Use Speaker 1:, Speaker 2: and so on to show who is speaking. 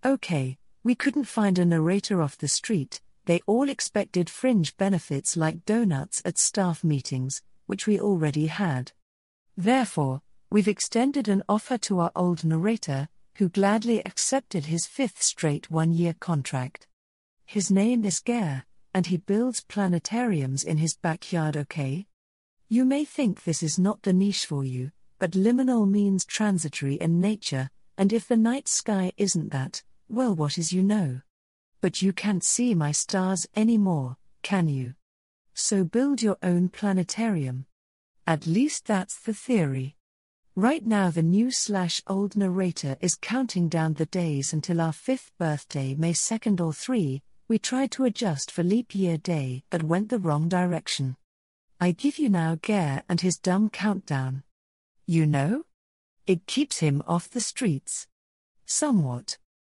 Speaker 1: Okay, we couldn't find a narrator off the street. They all expected fringe benefits like donuts at staff meetings, which we already had. Therefore, we've extended an offer to our old narrator, who gladly accepted his 5th straight 1-year contract. His name is Gare, and he builds planetariums in his backyard. Okay? You may think this is not the niche for you, but liminal means transitory in nature, and if the night sky isn't that, well, what is you know? But you can't see my stars anymore, can you? So build your own planetarium. At least that's the theory. Right now the new/old narrator is counting down the days until our 5th birthday, May 2nd or 3. We tried to adjust for leap year day but went the wrong direction. I give you now Gare and his dumb countdown. You know? It keeps him off the streets. Somewhat.